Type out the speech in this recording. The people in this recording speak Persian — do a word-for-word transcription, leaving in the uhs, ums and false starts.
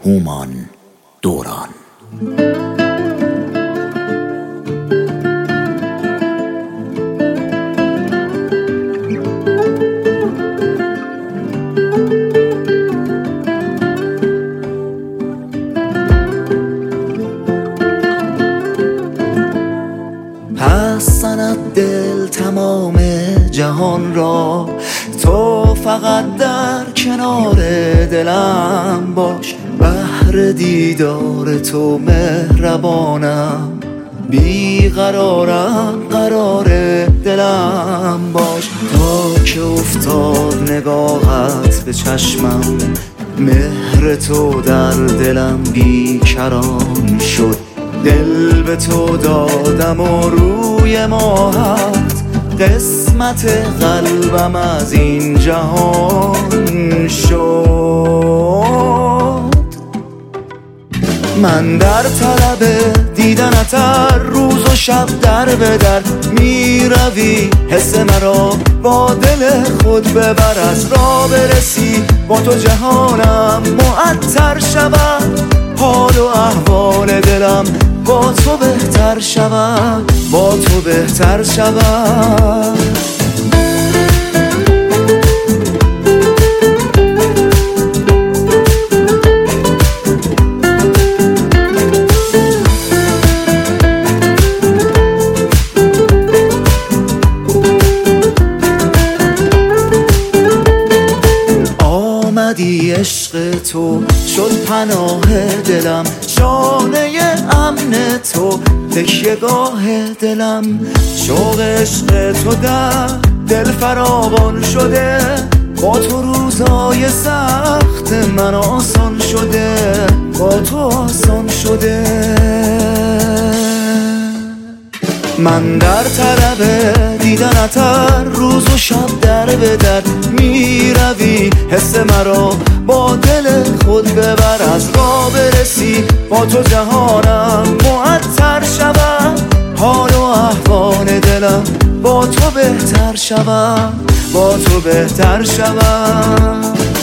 هومان دوران. حسنت دل تمام جهان را، تو فقط در کنار دلم باش. بهر دیدار تو مهربانم، بیقرارم قرار دلم باش. تا که افتاد نگاهت به چشمم، مهر تو در دلم بیکران شد. دل به تو دادم و روی ماهت، قسمت قلبم از این جهان شد. من در طلب دیدنت هر روز و شب در به در می روی. حس مرا با دل خود ببر، از راه برسی با تو جهانم معطر شود. حال و احوال دلم با تو بهتر شود، با تو بهتر شود. آمدی عشق تو شد پناه دلم، شانه امن تو تکیه گاه دلم. شوق عشق تو در دل فراوان شده، با تو روزای سخت من آسان شده، با تو آسان شده. من در طلب دیدنت هر روز و شب در به در می روی. حس مرا با دل خود ببر، از راه برسی با تو جهانم معطر شود. حال و احوال دلم با تو بهتر شود، با تو بهتر شود.